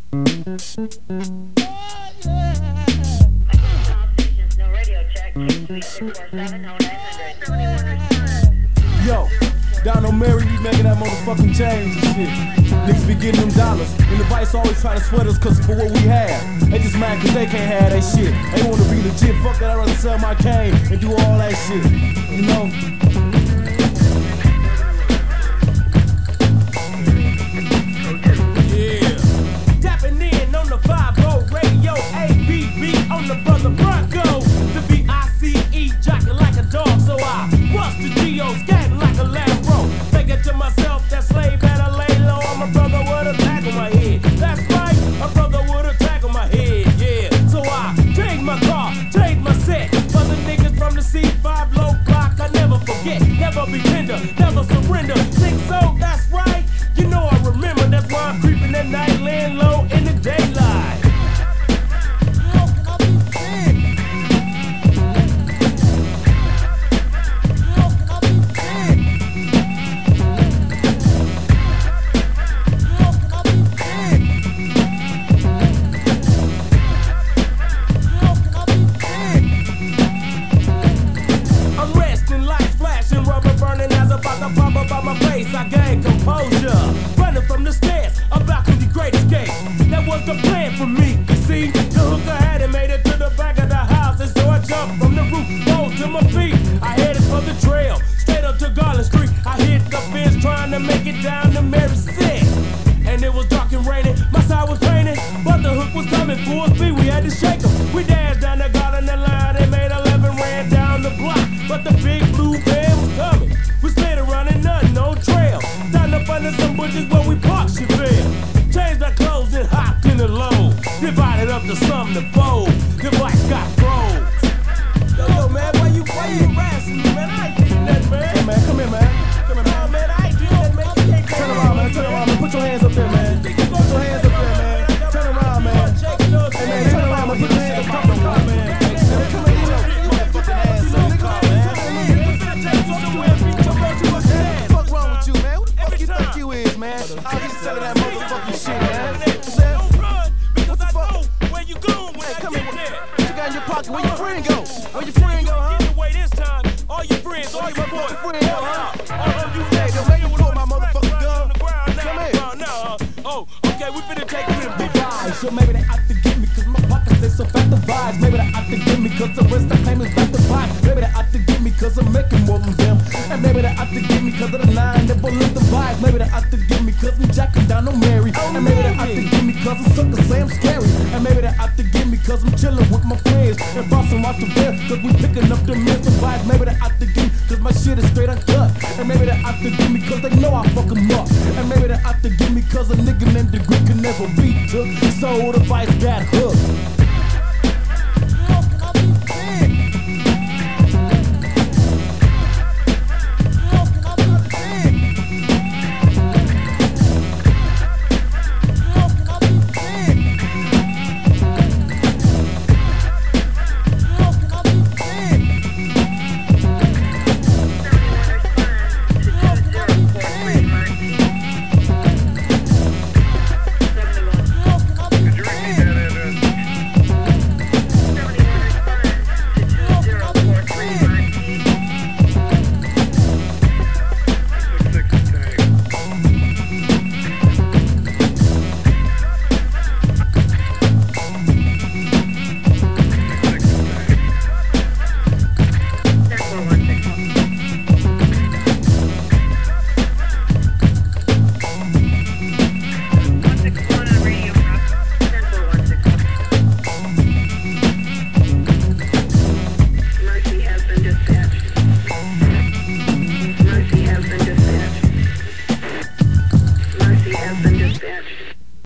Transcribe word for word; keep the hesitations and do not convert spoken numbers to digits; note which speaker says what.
Speaker 1: Yo, down on Mary, we making that motherfucking change and shit. Niggas be getting them dollars, and the vice always try to sweat us cause for what we have. They just mad cause they can't have that shit. They wanna be legit, fuck that, I'd rather sell my cane and do all that shit, you know? Never surrender, think so, that's right. You know I remember, that's why I'm creeping at night, laying low in the daylight. How can I be big? How can I be big? How can I be big? How can I be big? I'm resting, lights flashing, rubber burning as about to pop up on my face. I gained composure, running from the stairs, about to the great escape. That was the plan for me, you see. The hooker had it, made it to the back of the house, and so I jumped from the roof, rose to my feet. I headed for the trail, straight up to Garland Street. I hit the fence, trying to make it down to Mary six. And it was dark and raining, my side was raining, but the hook was coming full speed. We had to shake them. We danced down the Garland line, they made eleven, ran down the block, but the big blue van was coming. We slid around and nothing, no trail. Down up under some bushes where we parked Chevelle. Changed our clothes and hopped in the load. Divided up to something to fold. The bikes got froze. Yo, yo, man, why you, why you harassing me, man? I ain't doing nothing, man. Hey, man, come here, man. Come here, man. Oh, man, I ain't doing nothing, man. You can't turn around, man. Turn around, man. Put your hands up there, man. Put your hands up there, man. Turn around, man. Hey, man, turn around, man. Put your hands up there, man. Come here, you motherfucking ass, man. Man, I just selling that motherfucking shit, man. Don't run, because I know where you going when I get there. What you got in your pocket? Where your friend go? Where your friend go, huh? Get away this time. All your friends, all your boys. Friend go, huh? All of you, hey, don't make me pull my motherfucking gun. Come here. Oh, okay, we finna take them big guys. So maybe they out to get me, cause my pockets, they so fat the vibes. Maybe they out to get me, cause the rest I claim is back to five. Maybe they out to get me, cause I'm making more than them. And maybe they out to get me, cause of the nine, they bullet the vibes. Maybe they out to get me, cause I'm jacking down on Mary. And maybe they out to get me, cause I'm sucker, say I'm scary. And maybe they out to get me, cause I'm chilling with my friends. And bossing out the bed, cause we picking up the mental vibes. Maybe they out to get me, cause my shit is straight uncut. And maybe they out to get me, cause they know I fuck them up. And maybe they out to get me, cause a nigga named the Greek can never be took. So the vice got hooked.